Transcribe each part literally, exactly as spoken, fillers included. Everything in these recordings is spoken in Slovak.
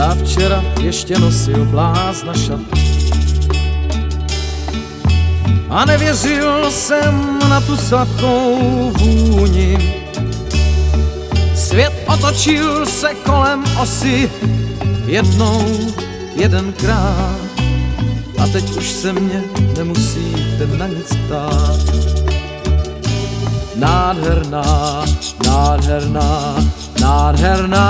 Já včera ještě nosil blázna šat a nevěřil jsem na tu sladkou vůni. Svět otočil se kolem osy jednou, jedenkrát a teď už se mě nemusíte na nic ptát. Nádherná, nádherná, nádherná,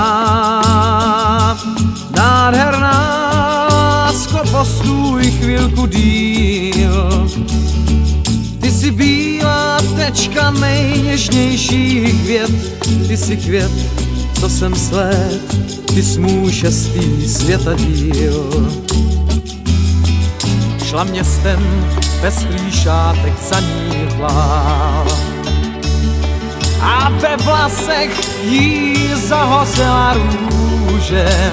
nádherná, lásko, postůj chvilku díl. Ty jsi bílá tečka nejněžnějších vět, ty jsi květ, co jsem sled, ty jsi můj šestý světadíl. Šla městem pestrý šátek za ní vlál a ve vlasech jí zahořela růže.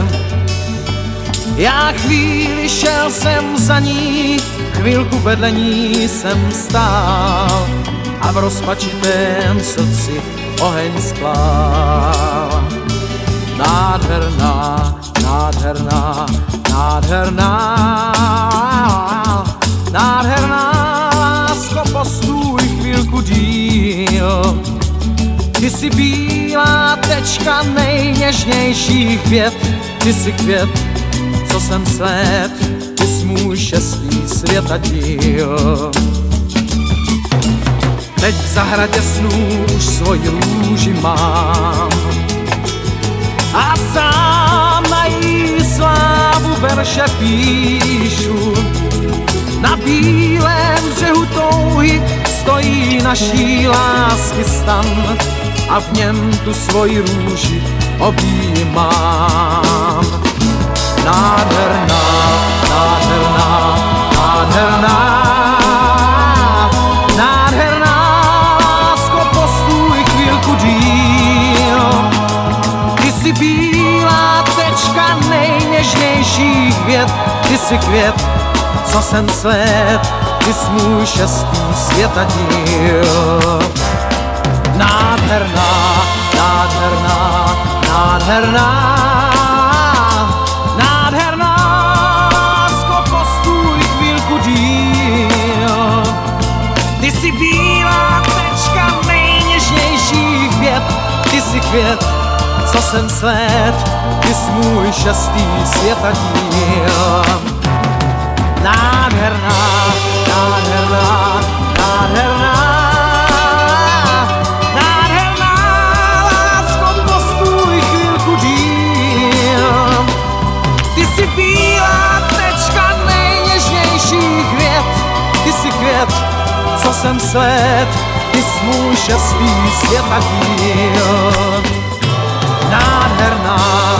Já chvíli šel jsem za ní, chvilku vedle ní jsem stál a v rozpačitém srdci oheň splál. Nádherná, nádherná, nádherná, nádherná, lásko, postůj chvilku díl. Ty jsi bílá tečka nejněžnějších vět, ty jsi květ, co jsem sled, ty jsi můj šestý světadíl. Teď v zahradě snů už svoji růži mám a sám na jí slávu verše píšu. Na bílém břehu touhy stojí naší lásky stan a v něm tu svoji růži objímám. Nádherná, nádherná, nádherná, nádherná, lásko, postůj chvilku díl. Ty jsi bílá tečka nejněžnějších vět, ty jsi květ, co jsem sled, ty jsi můj šestý světadíl. Nádherná, nádherná, nádherná, nádherná, lásko, postůj chvilku díl. Ty jsi bílá tečka nejněžnějších vět, ty jsi květ, co jsem sled, ty jsi můj šestý světadíl. Nádherná, nádherná, nádherná, nádherná, lásko, postůj chvilku díl. Ty jsi bílá tečka nejněžnějších vět, ty jsi květ, co jsem sled, ty jsi můj šestý světadíl. Nádherná,